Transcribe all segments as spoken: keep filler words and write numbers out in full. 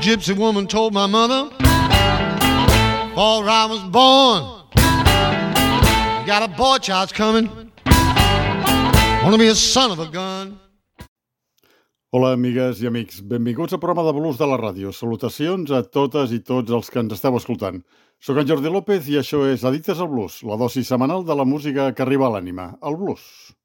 gypsy woman told my mother before I was born, you got a boy child's coming, wanna be a son of a gun. Hola, amigues i amics. Benvinguts al programa de blues de la ràdio. Salutacions a totes i tots els que ens esteu escoltant. Soc en Jordi López i això és Addictes al Blues, la dosi setmanal de la música que arriba a l'ànima, el blues.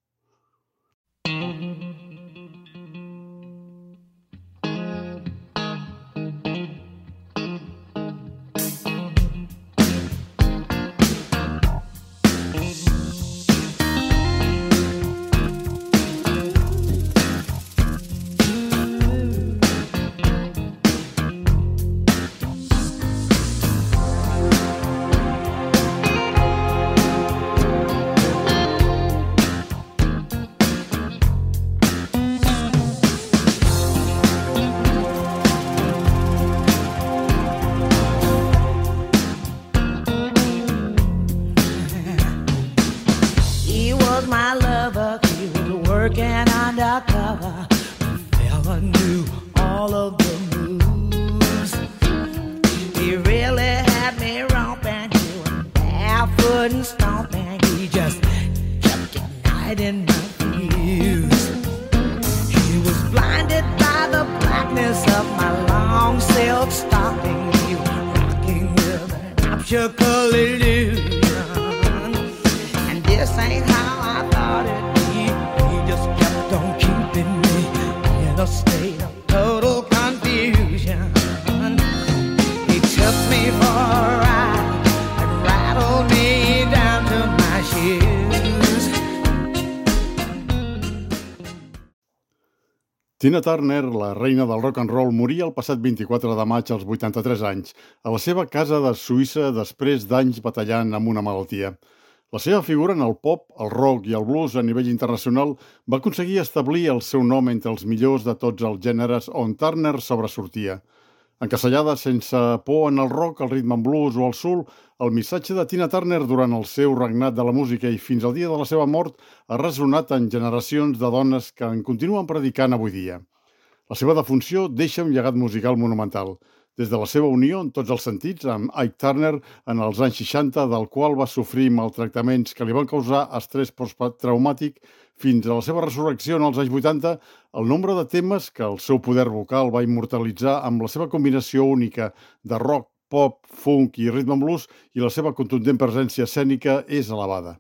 Tina Turner, la reina del rock and roll, moria el passat vint-i-quatre de maig als vuitanta-tres anys, a la seva casa de Suïssa després d'anys batallant amb una malaltia. La seva figura en el pop, el rock i el blues a nivell internacional va aconseguir establir el seu nom entre els millors de tots els gèneres on Turner sobresortia. Encasellada sense por en el rock, el rhythm and blues o el soul, el missatge de Tina Turner durant el seu regnat de la música i fins al dia de la seva mort ha resonat en generacions de dones que en continuen predicant avui dia. La seva defunció deixa un llegat musical monumental, des de la seva unió en tots els sentits amb Ike Turner en els anys seixanta, del qual va sofrir maltractaments que li van causar estrès posttraumàtic, fins a la seva resurrecció en els anys vuitanta, el nombre de temes que el seu poder vocal va immortalitzar amb la seva combinació única de rock, pop, funk i rhythm and blues i la seva contundent presència escènica és elevada.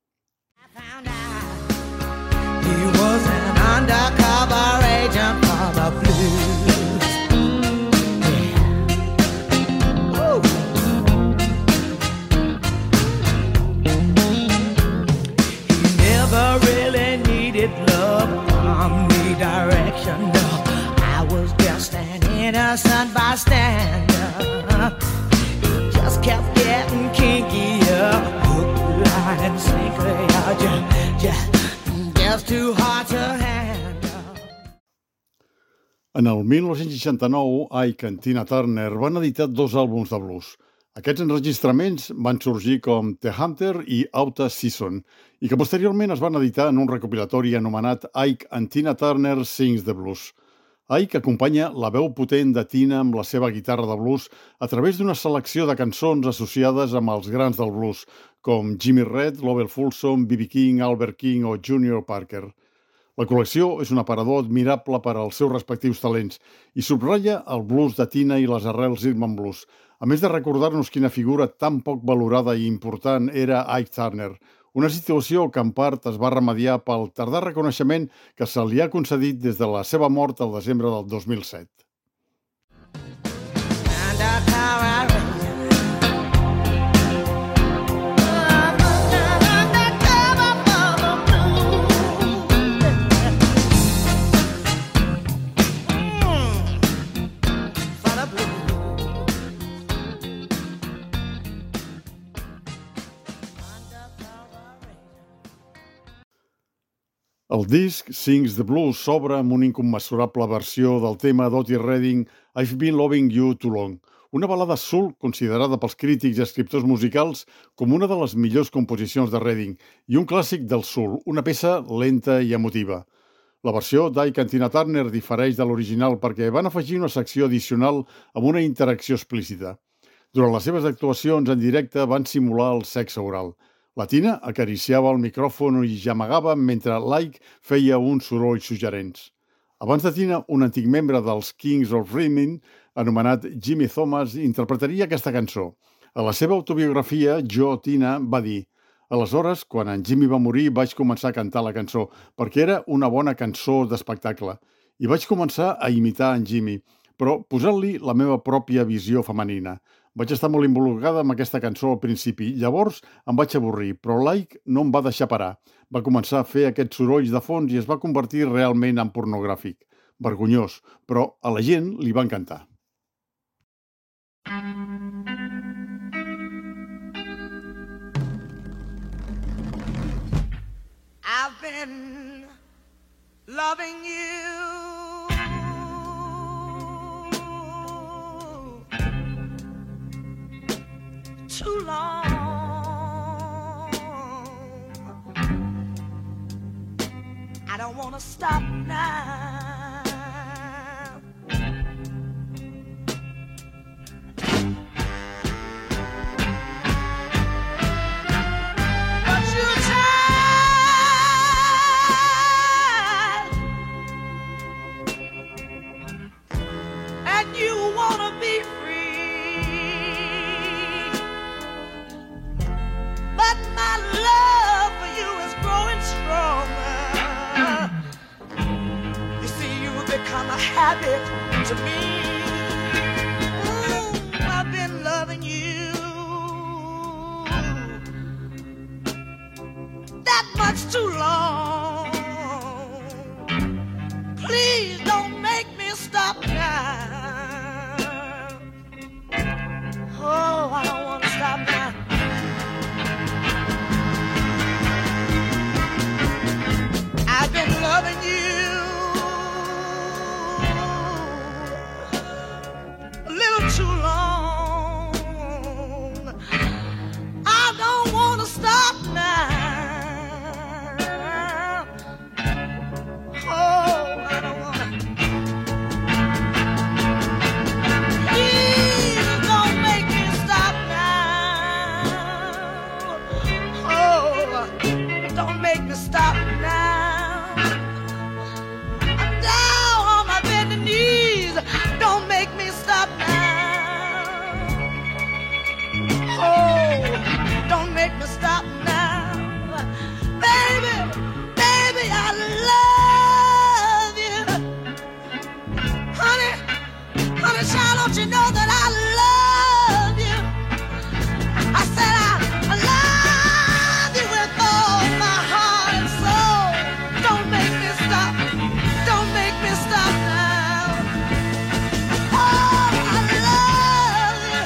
He was an undercover agent for the blues. Direction, no, I was just an innocent bystander. It just kept getting kinkier, hook, line, and sinker. Just, just, just too hard to handle. En el dinou seixanta-nou, Ike i Tina Turner van editar dos àlbums de blues. Aquests enregistraments van sorgir com The Hunter i Out of Season i que posteriorment es van editar en un recopilatori anomenat Ike and Tina Turner Sings the Blues. Ike acompanya la veu potent de Tina amb la seva guitarra de blues a través d'una selecció de cançons associades amb els grans del blues, com Jimmy Reed, Lovell Fulson, B B King, Albert King o Junior Parker. La col·lecció és un aparador admirable per als seus respectius talents i subratlla el blues de Tina i les arrels rhythm and blues, a més de recordar-nos quina figura tan poc valorada i important era Ike Turner, una situació que en part es va remediar pel tardà reconeixement que se li ha concedit des de la seva mort al desembre del dos mil set. El disc Sings the Blues s'obre amb una incommensurable versió del tema d'Otis Redding I've Been Loving You Too Long, una balada soul considerada pels crítics i escriptors musicals com una de les millors composicions de Redding i un clàssic del soul, una peça lenta i emotiva. La versió d'Ike and Tina Turner difereix de l'original perquè van afegir una secció addicional amb una interacció explícita. Durant les seves actuacions en directe van simular el sexe oral. La Tina acariciava el micròfon i gemegava mentre l'Ike feia uns sorolls suggerents. Abans de Tina, un antic membre dels Kings of Rhythm, anomenat Jimmy Thomas, interpretaria aquesta cançó. A la seva autobiografia, Jo Tina va dir: aleshores, quan en Jimmy va morir, vaig començar a cantar la cançó, perquè era una bona cançó d'espectacle. I vaig començar a imitar en Jimmy, però posant-li la meva pròpia visió femenina. Vaig estar molt involucrada amb aquesta cançó al principi, llavors em vaig avorrir, però l'Ike no em va deixar parar. Va començar a fer aquests sorolls de fons i es va convertir realment en pornogràfic. Vergonyós, però a la gent li va encantar. I've been loving you too long. I don't want to stop now. But you tried, and you want to be free. But my love for you is growing stronger. You see, you've become a habit to me. Mm, I've been loving you that much too long. Please don't make me stop now. Oh, I don't want to stop now. I've been loving you a little too long. I don't want to stop now. Oh, I don't want to. Please don't make me stop now. Oh, don't make me stop now. I'm down on my bending knees. Don't make me stop now. Oh, don't make me stop now. Baby, baby, I love you. Honey, honey, child, don't you know that I love you? I said I, I love you with all my heart and soul. Don't make me stop. Don't make me stop now. Oh, I love you.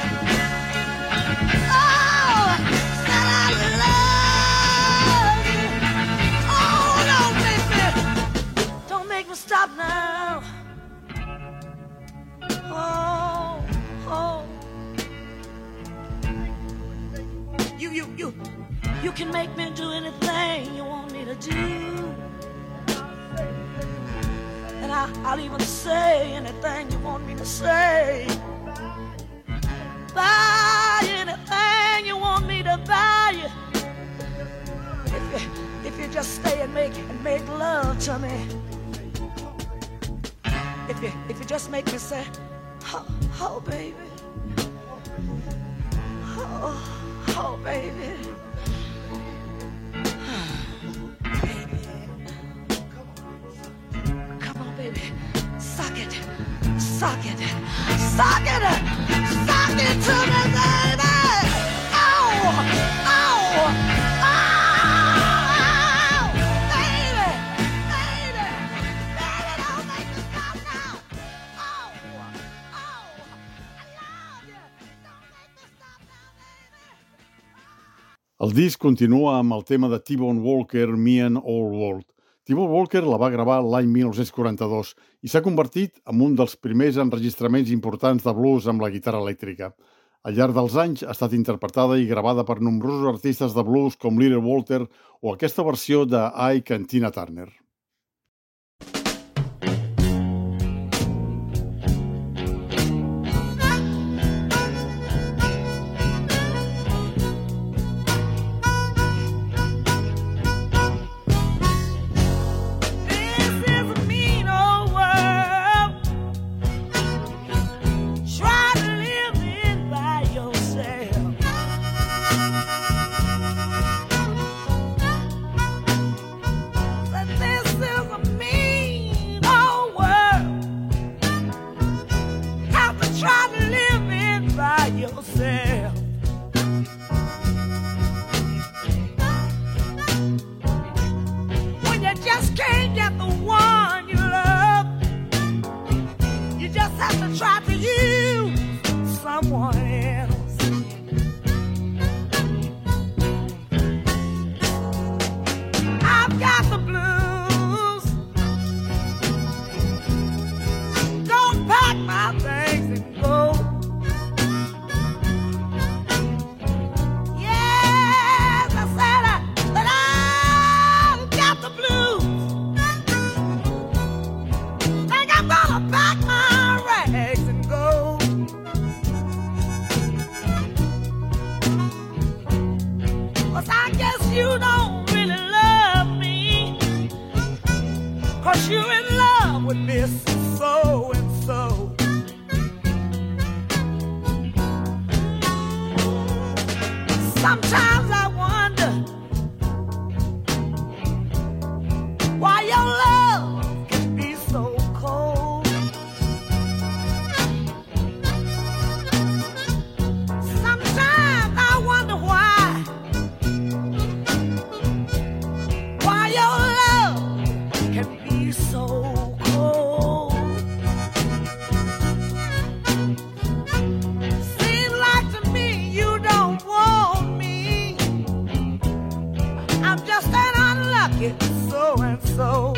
Oh, said I love you. Oh, don't make me, don't make me stop now. Oh, oh. You, you, you, you can make me do anything you want me to do. And I, I'll even say anything you want me to say. Buy anything you want me to buy you. If you, if you just stay and make and make love to me. If you, if you just make me say, oh, oh baby, oh, oh baby. Come on, baby. Suck it. Suck it. Suck it. Suck it to me, baby. Oh, oh, oh, baby, baby, baby, don't make me stop now. Oh, oh, I love you. Don't make me stop now, baby. El disc continua amb el tema de T-Bone Walker, Me and Old World. T-Bone Walker la va gravar l'any mil nou-cents quaranta-dos i s'ha convertit en un dels primers enregistraments importants de blues amb la guitarra elèctrica. Al llarg dels anys ha estat interpretada i gravada per nombrosos artistes de blues com Little Walter o aquesta versió de Ike and Tina Turner. don't really love me, 'cause you're in love with Miss So and so. Sometimes I wonder why your love can be so cold. Sometimes I wonder why, why your love can be so cold. Seems like to me you don't want me. I'm just an unlucky so and so.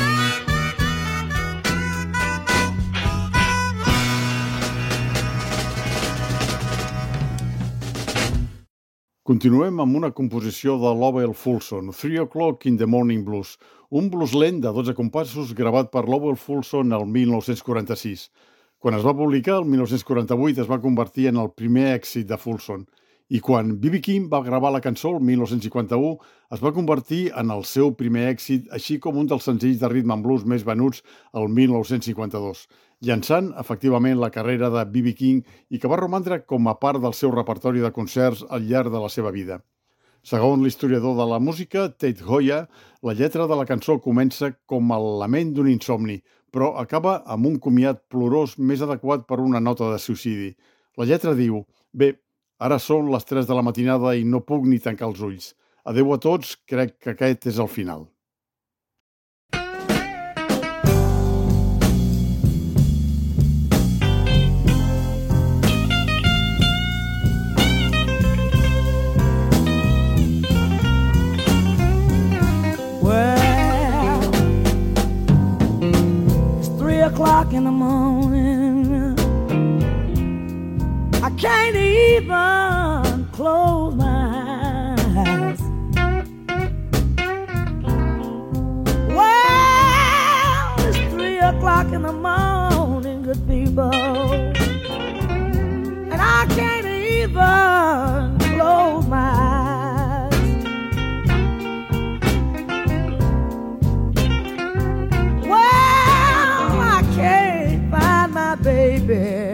Continuem amb una composició de Lowell Fulson, Three O'Clock in the Morning Blues, un blues lent de dotze compassos gravat per Lowell Fulson el mil nou-cents quaranta-sis. Quan es va publicar, el mil nou-cents quaranta-vuit es va convertir en el primer èxit de Fulson, i quan B B King va gravar la cançó el mil nou-cents cinquanta-u, es va convertir en el seu primer èxit, així com un dels senzills de rhythm and blues més venuts el mil nou-cents cinquanta-dos, llançant efectivament la carrera de B B King i que va romandre com a part del seu repertori de concerts al llarg de la seva vida. Segons l'historiador de la música, Tate Hoya, la lletra de la cançó comença com el lament d'un insomni, però acaba amb un comiat plorós més adequat per una nota de suïcidi. La lletra diu: bé, ara són les tres de la matinada i no puc ni tancar els ulls. Adeu a tots, crec que aquest és el final. Well, it's three o'clock in the morning. I can't even close my eyes. Well, it's three o'clock in the morning, good people, and I can't even close my eyes. Well, I can't find my baby.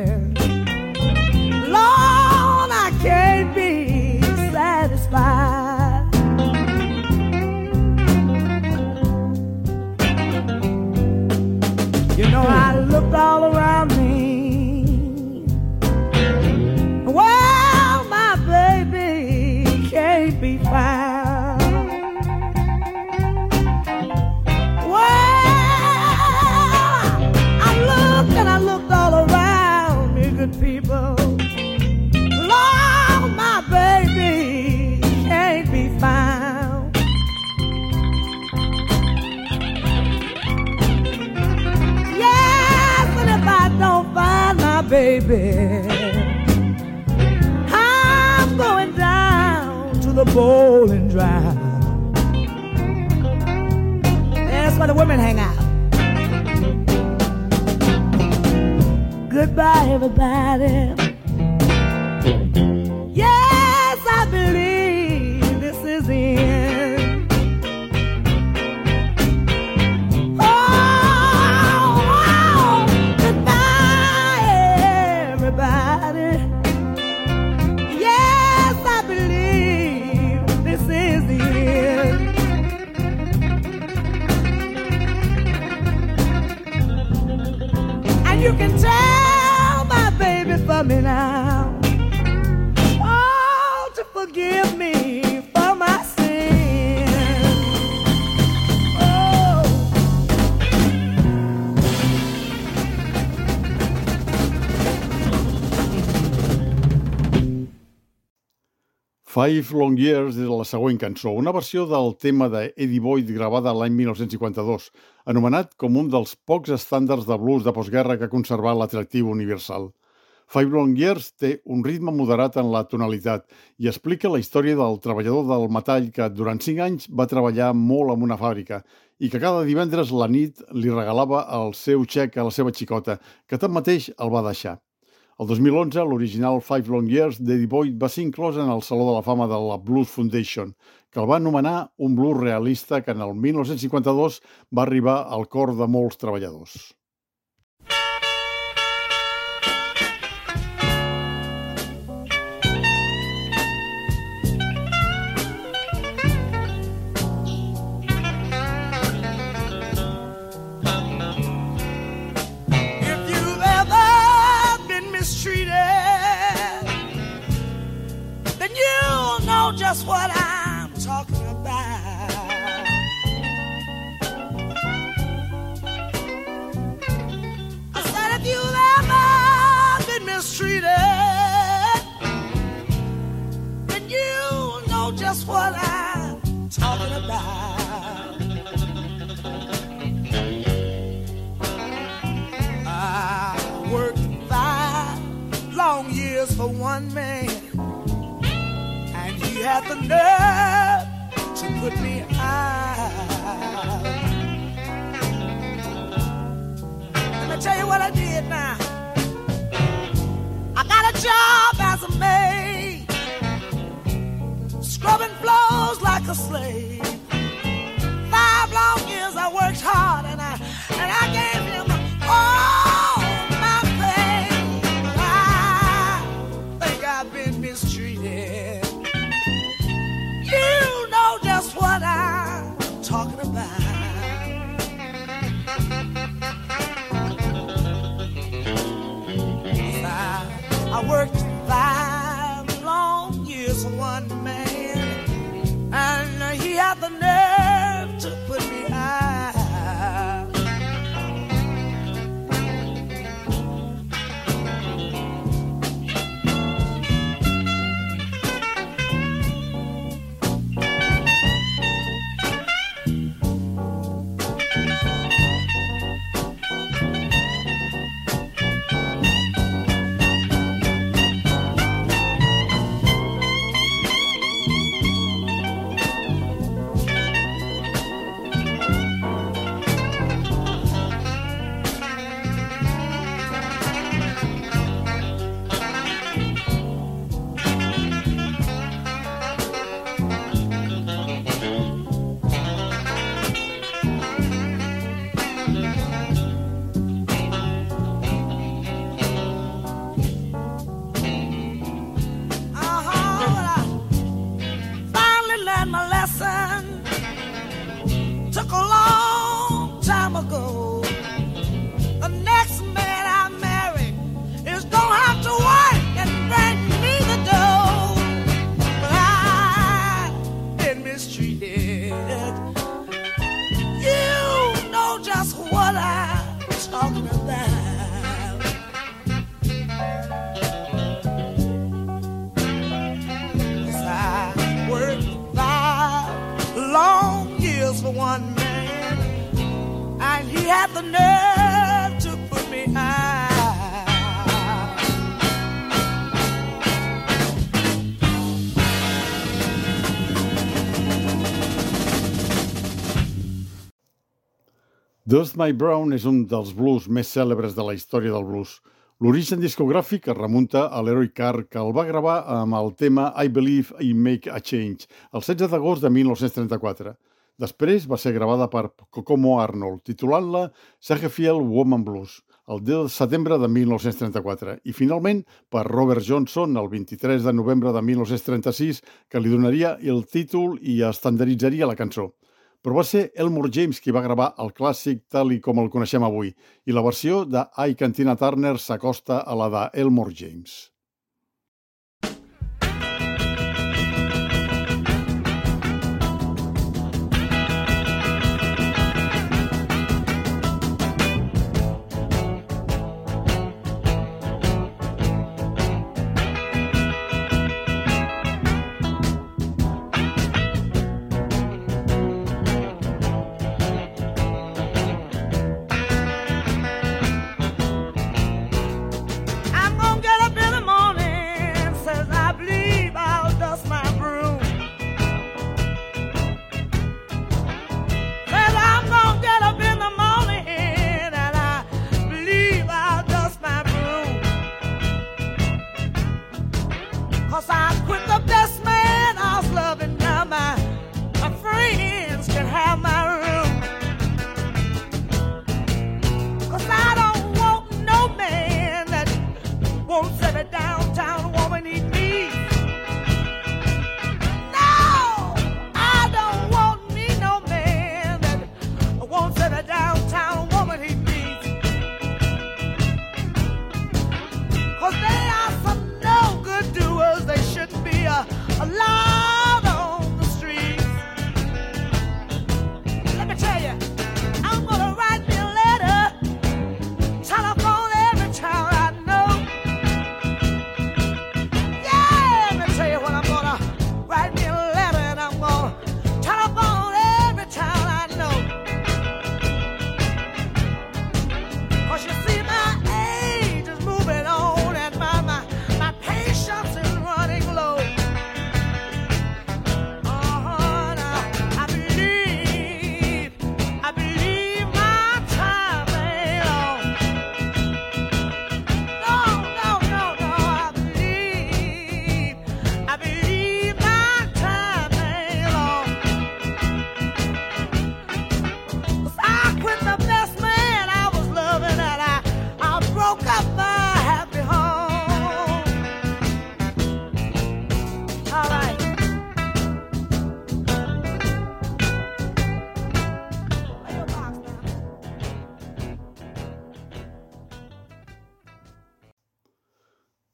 Lord, I can't be satisfied. You know, I looked all around me. Well, my baby can't be found. Well, I looked and I looked all around me, good people. Lord, my baby can't be found. Yes, and if I don't find my baby, I'm going down to the bowling drive. That's where the women hang out. Goodbye, everybody. Yes, I believe this is the end. Oh, oh, goodbye, everybody. Yes, I believe this is the end. And you can tell my baby for me now. Oh, to forgive me for my sin. Oh. Five Long Years és la següent cançó, una versió del tema d'Eddie Boyd gravada l'any mil nou-cents cinquanta-dos, anomenat com un dels pocs estàndards de blues de postguerra que ha conservat l'atractiu universal. Five Long Years té un ritme moderat en la tonalitat i explica la història del treballador del metall que durant cinc anys va treballar molt en una fàbrica i que cada divendres la nit li regalava el seu xec a la seva xicota, que tanmateix el va deixar. El dos mil onze, l'original Five Long Years d'Eddie Boyd va ser inclòs en el Saló de la Fama de la Blues Foundation, que el va anomenar un blues realista que en el mil nou-cents cinquanta-dos va arribar al cor de molts treballadors. Just what I'm talking about. I said if you've ever been mistreated, then you know just what I'm talking about. I worked five long years for one man. He had the nerve to put me out. Let me tell you what I did now. I got a job as a maid, scrubbing floors like a slave. Five long years I worked hard and I and I gave him all my pay. I think I've been mistreated. You know just what I'm talking about. I, I worked five long years for one man, and he had the nerve to put me out. Dust My Brown és un dels blues més cèlebres de la història del blues. L'origen discogràfic es remunta a l'Leroy Carr, que el va gravar amb el tema I Believe I Make a Change, el setze d'agost de mil nou-cents trenta-quatre. Després va ser gravada per Kokomo Arnold, titulant-la Saheffield Woman Blues, el deu de setembre de mil nou-cents trenta-quatre, i finalment per Robert Johnson, el vint-i-tres de novembre de mil nou-cents trenta-sis, que li donaria el títol i estandarditzaria la cançó. Però va ser Elmore James qui va gravar el clàssic tal i com el coneixem avui, i la versió de Ike and Tina Turner s'acosta a la de Elmore James. I'm gonna get up in the morning.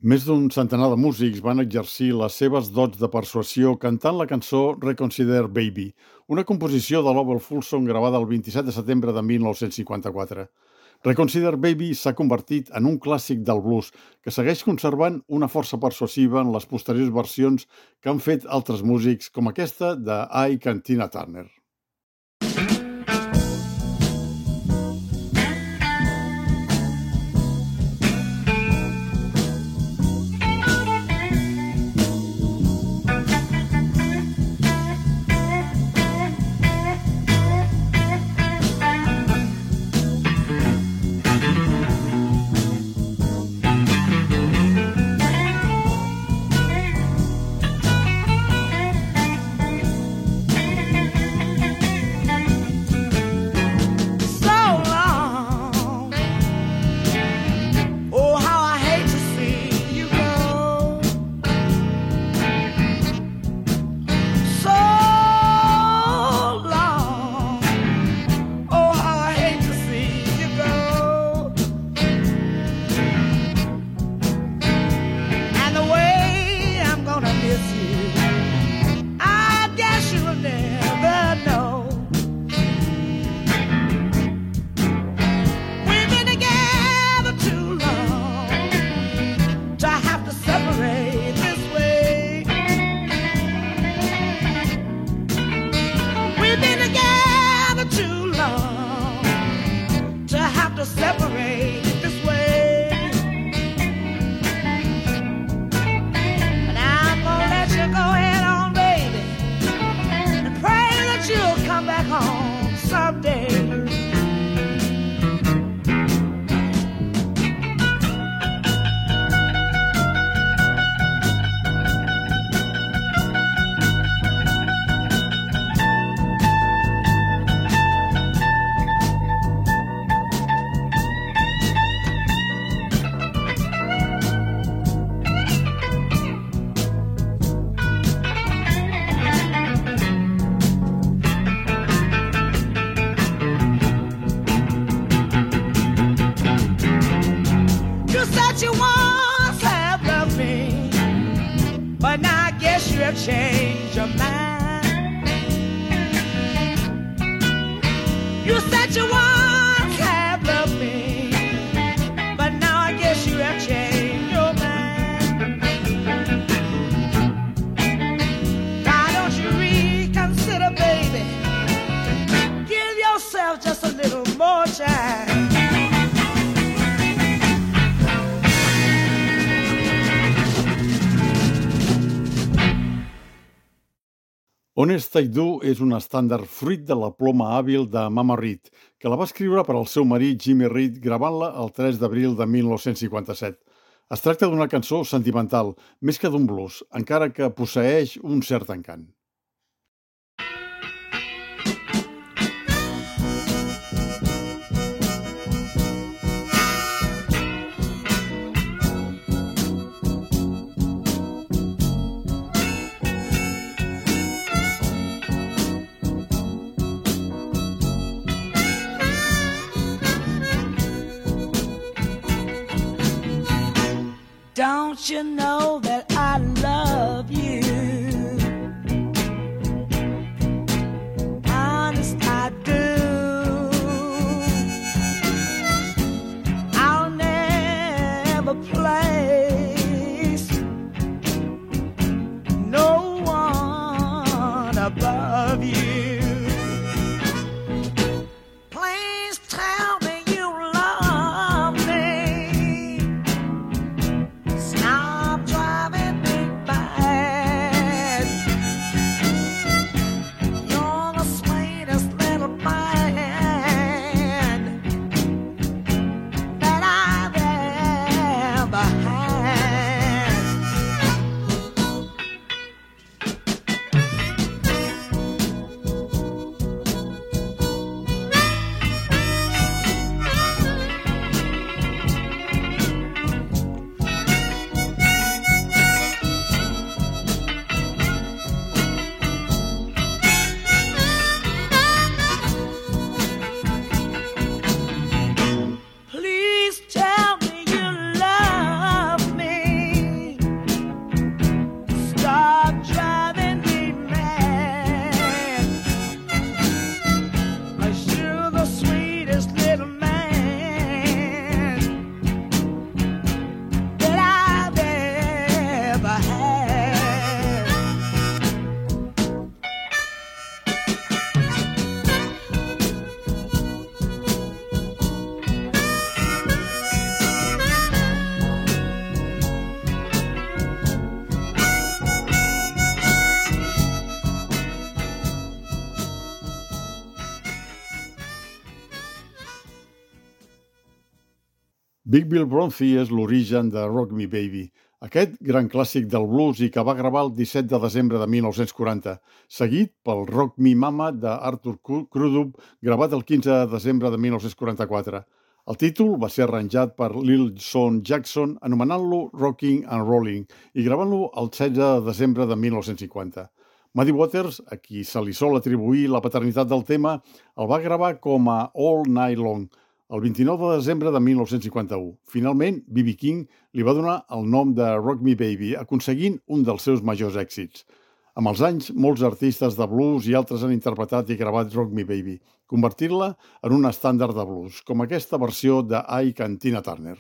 Més d'un centenar de músics van exercir les seves dots de persuasió cantant la cançó Reconsider Baby, una composició de Lovell Fulson gravada el vint-i-set de setembre de mil nou-cents cinquanta-quatre. Reconsider Baby s'ha convertit en un clàssic del blues que segueix conservant una força persuasiva en les posteriors versions que han fet altres músics com aquesta de Ike and Tina Turner. Change your mind. You said you once have loved me, but now I guess you have changed your mind. Why don't you reconsider, baby? Give yourself just a little more time. Honest I Do és un estàndard fruit de la ploma hàbil de Mama Reed, que la va escriure per al seu marit Jimmy Reed gravant-la el tres d'abril de mil nou-cents cinquanta-set. Es tracta d'una cançó sentimental, més que d'un blues, encara que posseeix un cert encant. Don't you know that I love you? Honest, I do. I'll never place no one above you. Please tell me you love me. Stop trying Big Bill Bronzy és l'origen de Rock Me Baby, aquest gran clàssic del blues i que va gravar el disset de desembre de mil nou-cents quaranta, seguit pel Rock Me Mama d'Arthur Crudup, gravat el quinze de desembre de mil nou-cents quaranta-quatre. El títol va ser arranjat per Lil Son Jackson, anomenant-lo Rocking and Rolling i gravant-lo el setze de desembre de mil nou-cents cinquanta. Muddy Waters, a qui se li sol atribuir la paternitat del tema, el va gravar com a All Night Long, el vint-i-nou de desembre de mil nou-cents cinquanta-u. Finalment, B B King li va donar el nom de Rock Me Baby, aconseguint un dels seus majors èxits. Amb els anys, molts artistes de blues i altres han interpretat i gravat Rock Me Baby, convertint-la en un estàndard de blues, com aquesta versió de Ike and Tina Turner.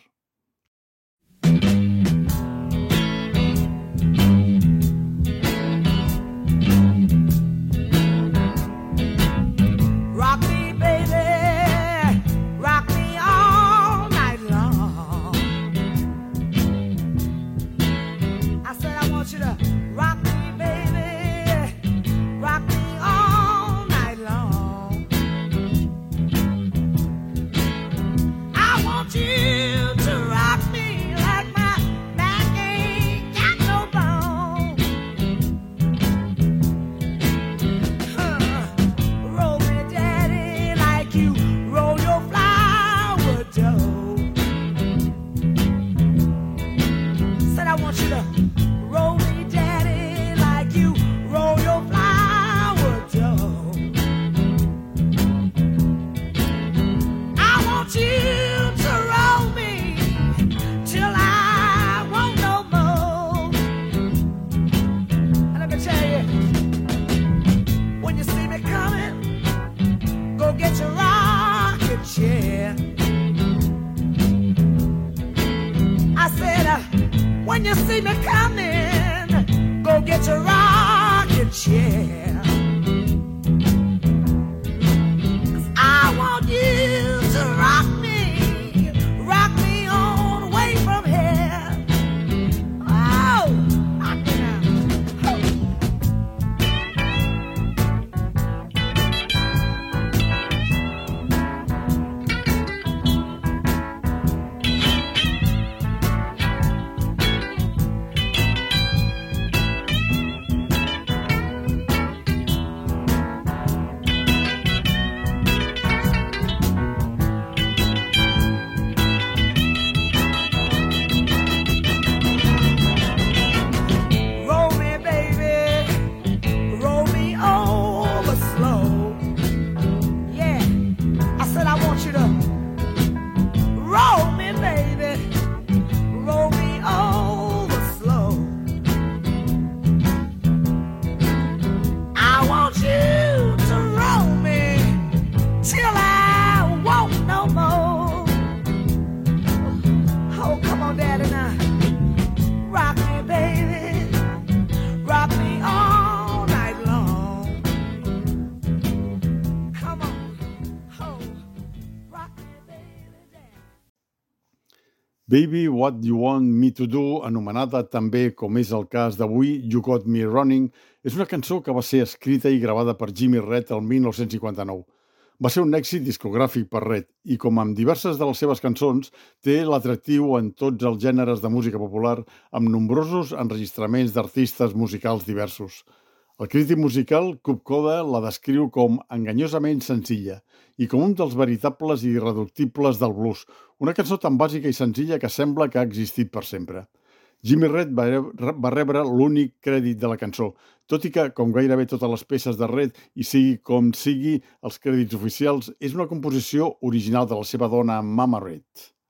Baby, What You Want Me To Do, anomenada també, com és el cas d'avui, You Got Me Running, és una cançó que va ser escrita i gravada per Jimmy Reed el mil nou-cents cinquanta-nou. Va ser un èxit discogràfic per Reed i, com amb diverses de les seves cançons, té l'atractiu en tots els gèneres de música popular amb nombrosos enregistraments d'artistes musicals diversos. El crític musical Cub Koda la descriu com enganyosament senzilla i com un dels veritables i irreductibles del blues, una cançó tan bàsica i senzilla que sembla que ha existit per sempre. Jimmy Reed va rebre l'únic crèdit de la cançó, tot i que, com gairebé totes les peces de Reed, i sigui com sigui els crèdits oficials, és una composició original de la seva dona Mama Reed.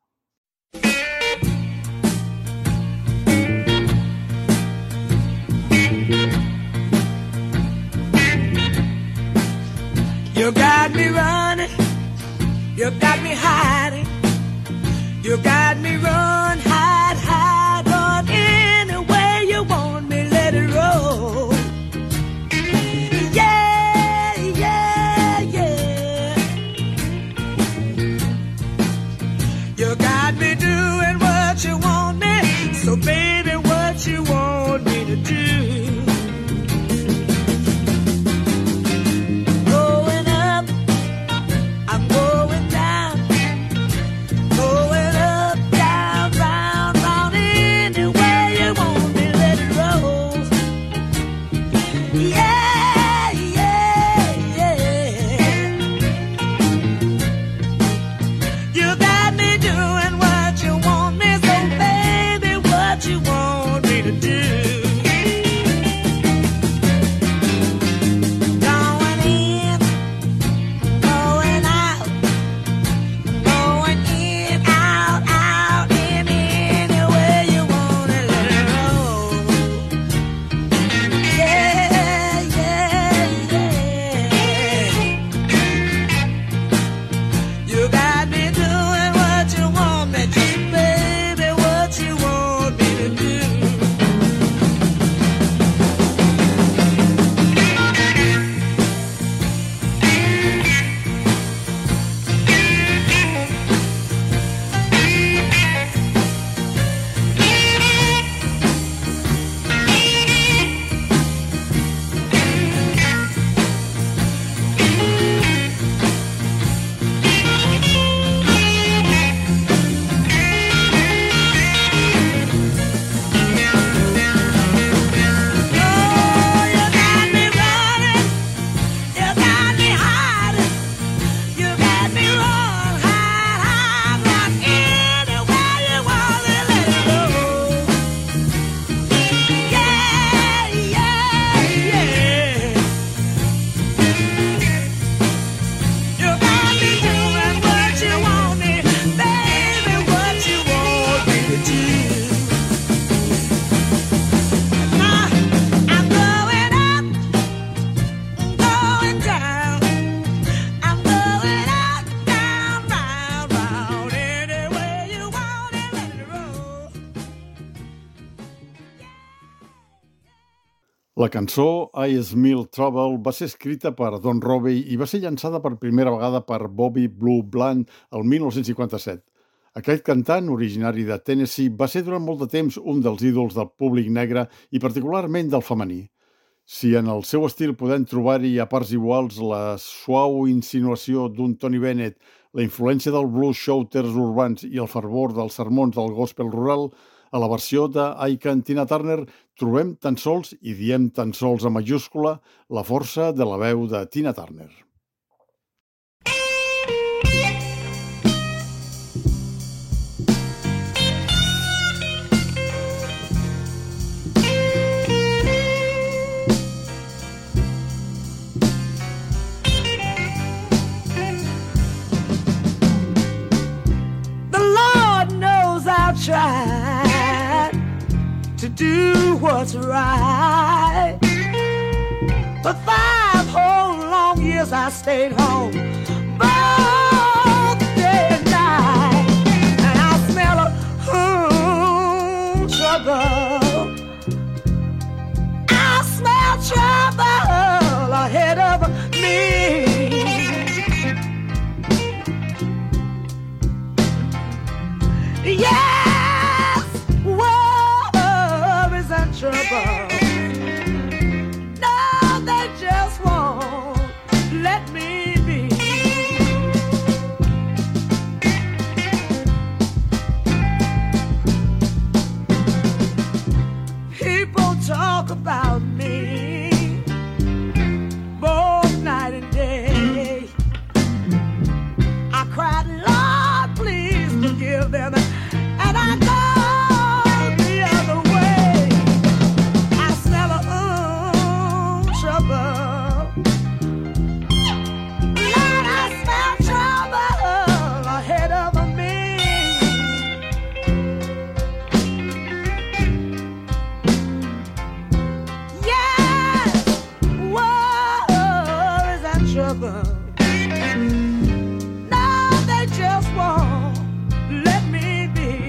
You got me running, you got me hiding, you got me run, hide, hide, run any way you want me, let it roll. Yeah, yeah, yeah. You got me doing what you want me, so baby, what you want me to do. Going up, La cançó I Smell Trouble va ser escrita per Don Robey i va ser llançada per primera vegada per Bobby Blue Bland el mil nou-cents cinquanta-set. Aquest cantant, originari de Tennessee, va ser durant molt de temps un dels ídols del públic negre i particularment del femení. Si en el seu estil podem trobar-hi a parts iguals la suau insinuació d'un Tony Bennett, la influència del blues shouters urbans i el fervor dels sermons del gospel rural, a la versió de Ike and Tina Turner trobem tan sols, i diem tan sols a majúscula, la força de la veu de Tina Turner. The Lord knows I've tried to do what's right. For five whole long years I stayed home, both day and night, and I smell a hmm, trouble. I smell trouble ahead of me. Yes, worries and trouble. No, they just won't let me be. People talk about me both night and day. I cried, Lord, please forgive them. And I go the other way. I smell a um, trouble. Lord, I smell trouble ahead of me. Yes, worries and trouble. No, they just won't let me be.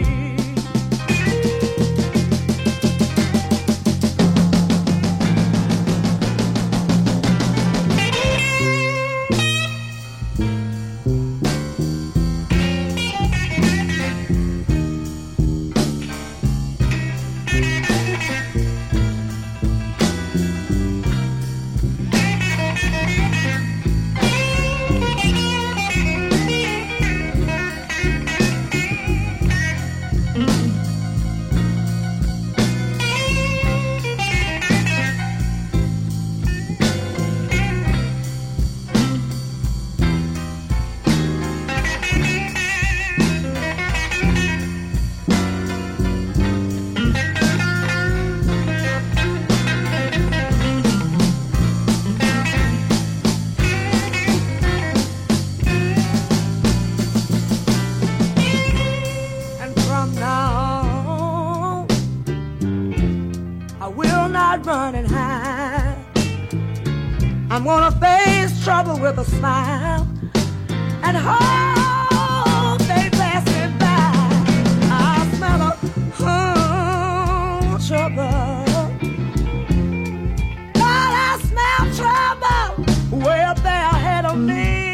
Run and hide. I'm gonna face trouble with a smile and hope they pass me by. I smell a hmm, trouble. Lord, I smell trouble way up there ahead of me.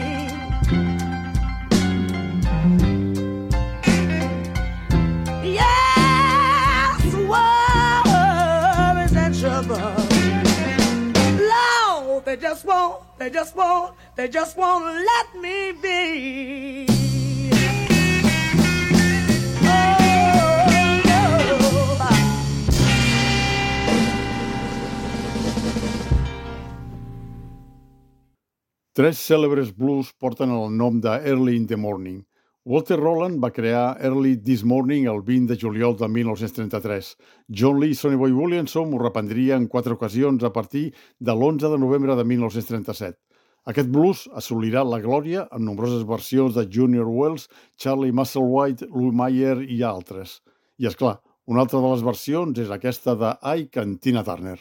Yes, worries and trouble. Lord, they just won't, they just won't, they just won't let me be. Tres cèlebres blues porten el nom de Early in the Morning. Walter Roland va crear Early This Morning el vint de juliol de mil nou-cents trenta-tres. John Lee i Sonny Boy Williamson ho reprendria en quatre ocasions a partir de l'onze de novembre de mil nou-cents trenta-set. Aquest blues assolirà la glòria amb nombroses versions de Junior Wells, Charlie Musselwhite, Lou Meyer i altres. I, és clar, una altra de les versions és aquesta de Ike and Tina Turner.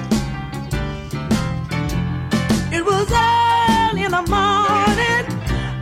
It was early in the morning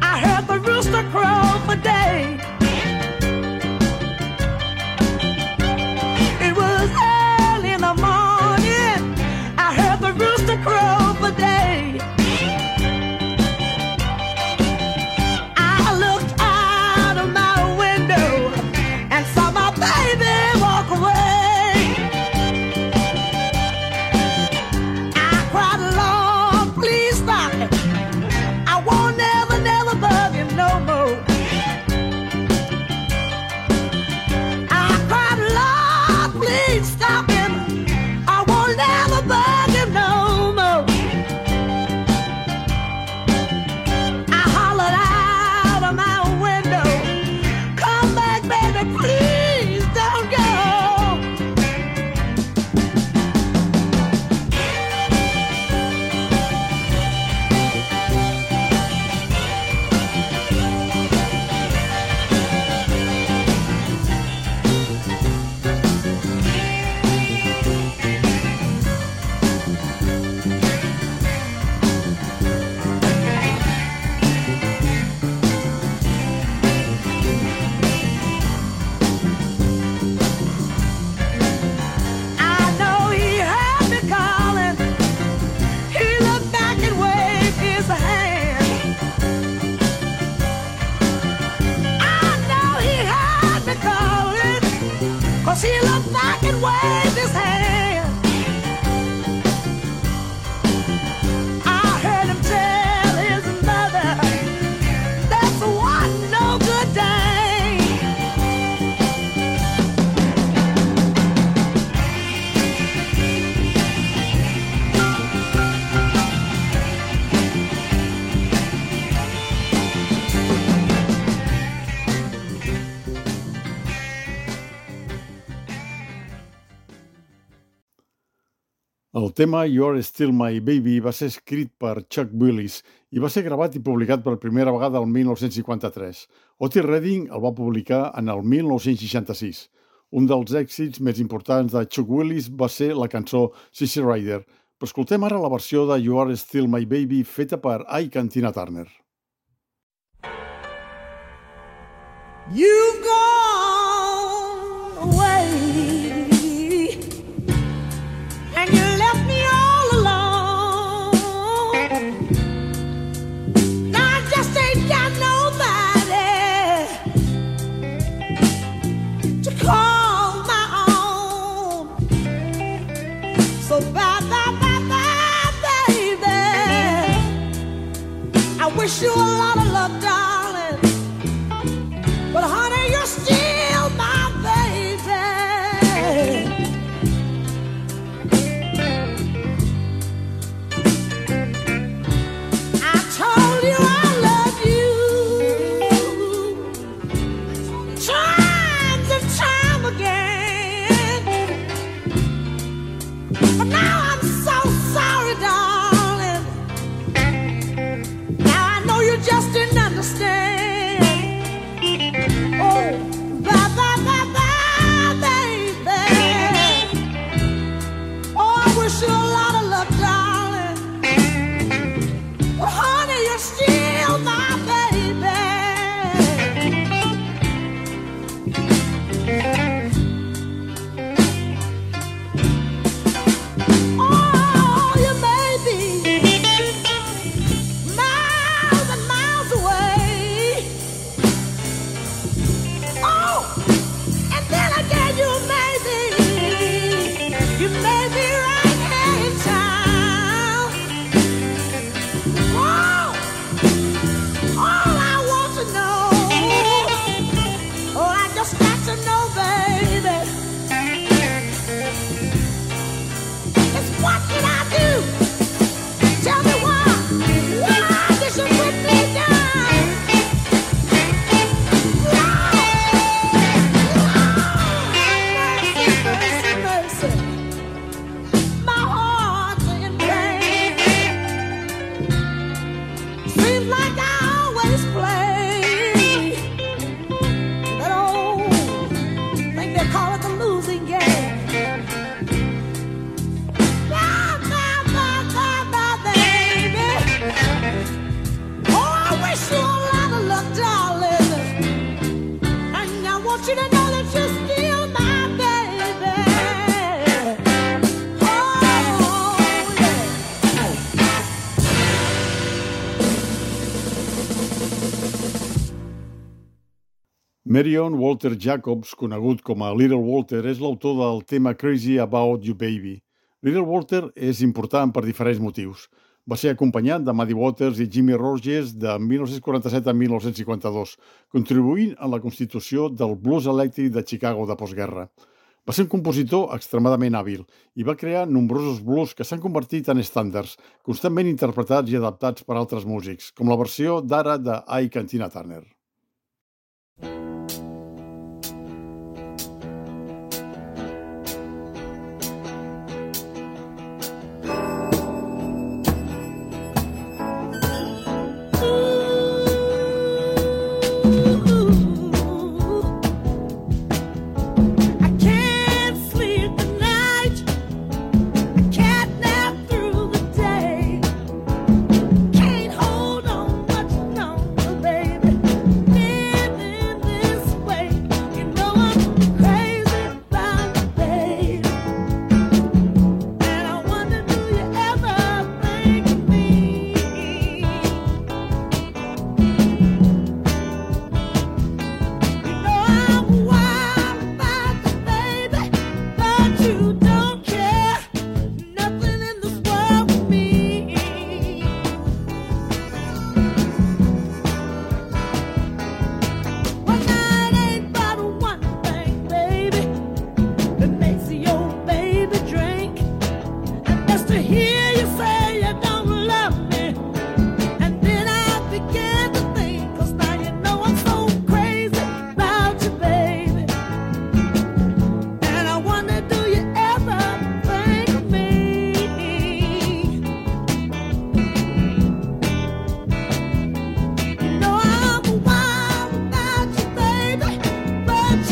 El tema You're Still My Baby va ser escrit per Chuck Willis i va ser gravat i publicat per primera vegada el dinou cinquanta-tres. Otis Redding el va publicar en el dinou seixanta-sis. Un dels èxits més importants de Chuck Willis va ser la cançó Sissy Rider, però escoltem ara la versió de You're Still My Baby feta per Ike and Tina Turner. You've gone away and you left me all alone. Now I just ain't got nobody to call my own. So bye, bye, bye, bye, baby. I wish you a lot of luck, darling. But honey, you're still my baby. I told you I love you times and time again. But now I'm so sorry, darling. Now I know you just didn't understand. Oh, bye, bye, bye, bye, baby. Oh, I wish you a lot of luck, darling. But honey, you're still my baby. Oh, you may be miles and miles away. Oh, and then again, you may be, you may be right here in town. Oh, all I want to know, oh, I just got to know, baby, is what did I do? Tell me why, why did you put me down? Mercy, mercy, my heart's in pain. Seems like I always play that old thing they call it the losing game. Bye, bye, bye, bye, bye, baby. Oh, I wish you a lot of luck, darling. And I want you to know that you're still my baby. Oh, yeah. Marion Walter Jacobs, conegut com a Little Walter, és l'autor del tema Crazy About You Baby. Little Walter és important per diferents motius. Va ser acompanyat de Muddy Waters i Jimmy Rogers de dinou quaranta-set a dinou cinquanta-dos, contribuint a la constitució del blues elèctric de Chicago de postguerra. Va ser un compositor extremadament hàbil i va crear nombrosos blues que s'han convertit en estàndards, constantment interpretats i adaptats per altres músics, com la versió d'ara de Ike and Tina Turner. I can't sleep at night. I can't nap through the day. Can't hold on much longer, baby.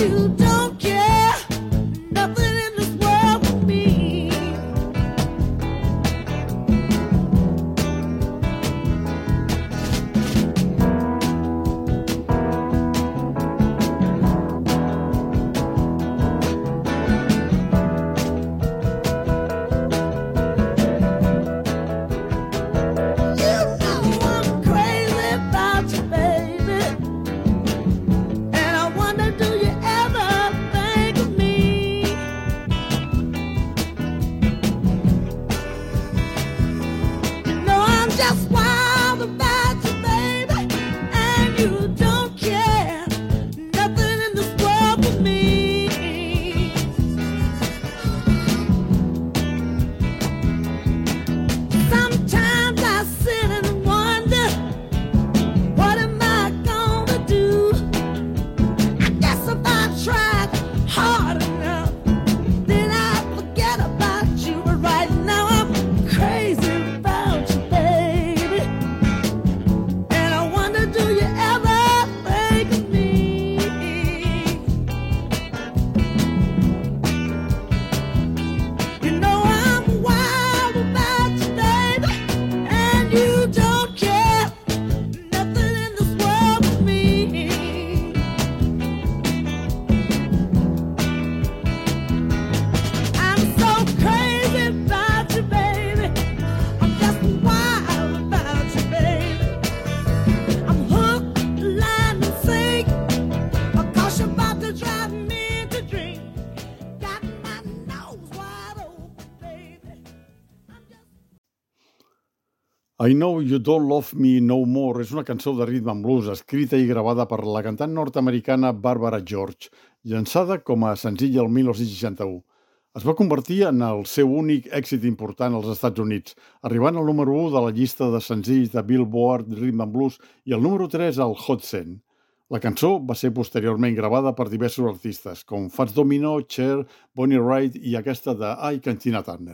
I Know You Don't Love Me No More és una cançó de rhythm and blues escrita i gravada per la cantant nord-americana Barbara George, llançada com a senzill el dinou seixanta-u. Es va convertir en el seu únic èxit important als Estats Units, arribant al número u de la llista de senzills de Billboard Rhythm and Blues i el número tres al Hot cent. La cançó va ser posteriorment gravada per diversos artistes, com Fats Domino, Cher, Bonnie Raitt i aquesta de Ike and Tina Turner.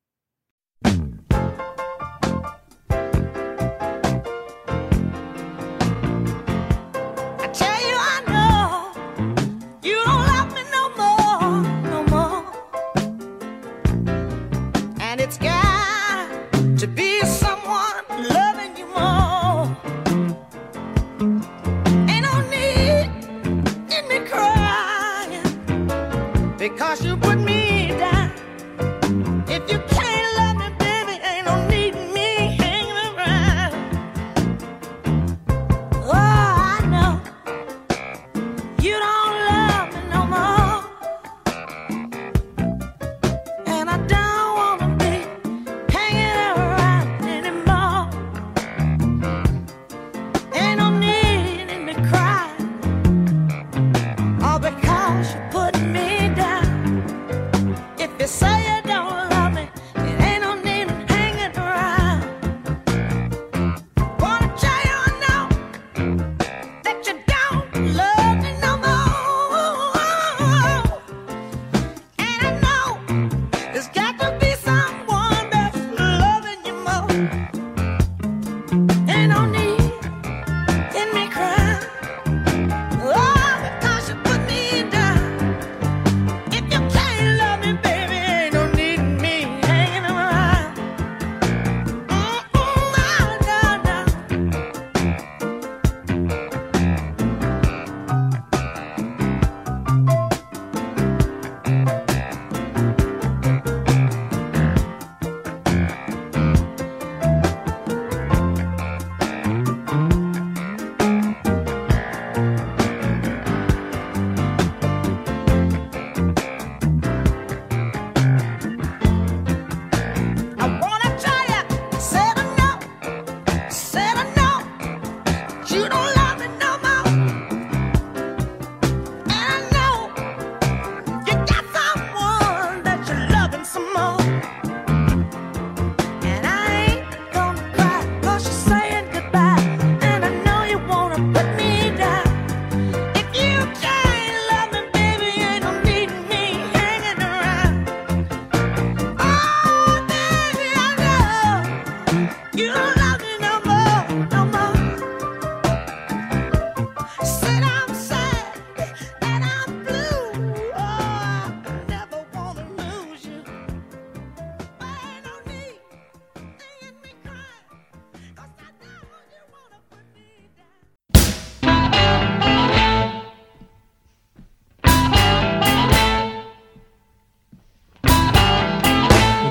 Because you put me down. If you can't love me, baby, ain't no need me hanging around. Oh, I know you don't love me no more, and I don't wanna be hanging around anymore. Ain't no need in me crying, all because you put me down.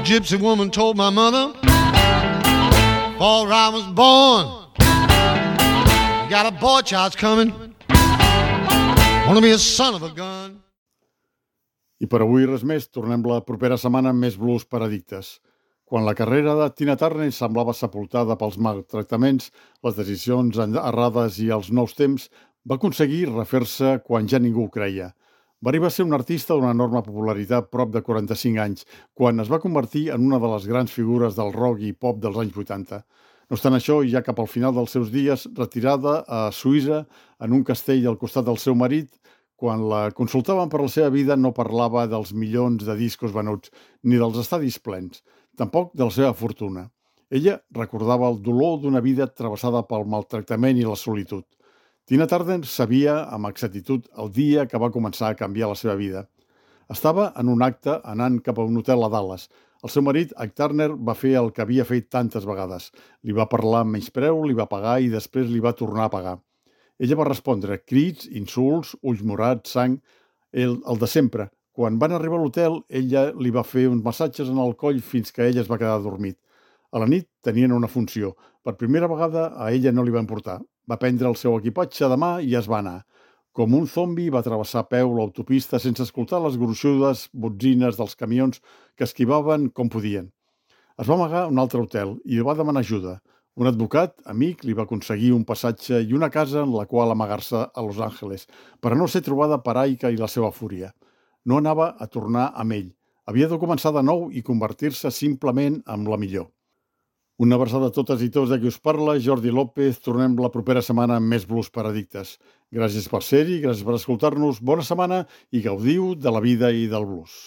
gypsy woman told my mother, before I was born, you got a boy child's coming, wanna be a son of a gun. I per avui res més, tornem la propera setmana amb més blues per addictes. Quan la carrera de Tina Turner semblava sepultada pels maltractaments, les decisions errades i els nous temps, va aconseguir refer-se quan ja ningú ho creia. Va arribar a ser un artista d'una enorme popularitat prop de quaranta-cinc anys, quan es va convertir en una de les grans figures del rock i pop dels anys vuitanta. No obstant això, ja cap al final dels seus dies, retirada a Suïssa, en un castell al costat del seu marit, quan la consultaven per la seva vida no parlava dels milions de discos venuts, ni dels estadis plens, tampoc de la seva fortuna. Ella recordava el dolor d'una vida travessada pel maltractament i la solitud. Tina Turner sabia amb exactitud el dia que va començar a canviar la seva vida. Estava en un acte anant cap a un hotel a Dallas. El seu marit, Ike Turner, va fer el que havia fet tantes vegades. Li va parlar amb menyspreu, li va pagar i després li va tornar a pagar. Ella va respondre crits, insults, ulls morats, sang, el, el de sempre. Quan van arribar a l'hotel, ella li va fer uns massatges en el coll fins que ell es va quedar dormit. A la nit tenien una funció. Per primera vegada a ella no li va importar. Va prendre el seu equipatge de mà i es va anar. Com un zombi va travessar a peu l'autopista sense escoltar les gruixudes botzines dels camions que esquivaven com podien. Es va amagar a un altre hotel i va demanar ajuda. Un advocat, amic, li va aconseguir un passatge i una casa en la qual amagar-se a Los Angeles, per a no ser trobada per Ike i la seva fúria. No anava a tornar amb ell. Havia de començar de nou i convertir-se simplement en la millor. Una abraçada a totes i tots de qui us parla, Jordi López. Tornem la propera setmana amb més blues per addictes. Gràcies per ser-hi, gràcies per escoltar-nos. Bona setmana i gaudiu de la vida i del blues.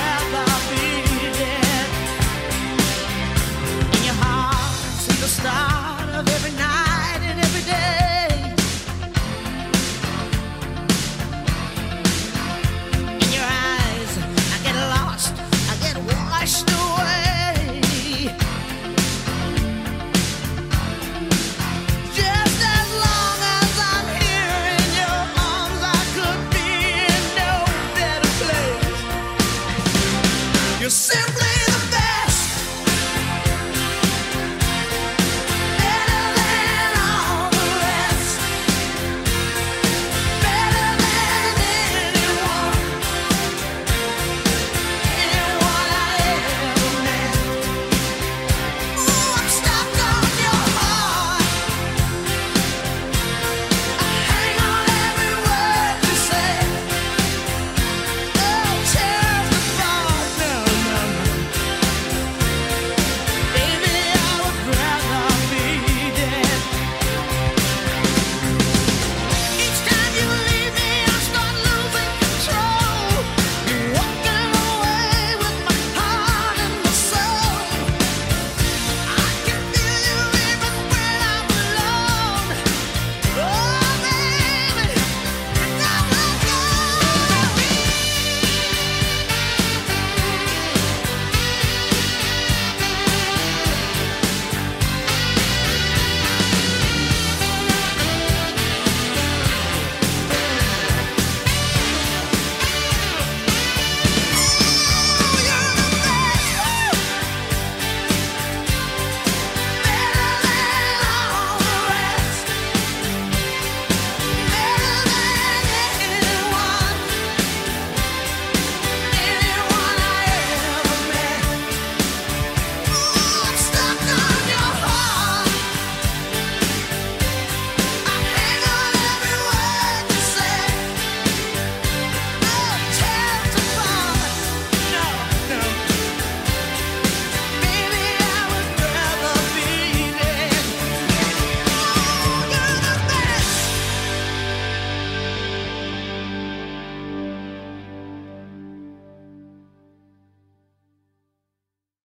Stop.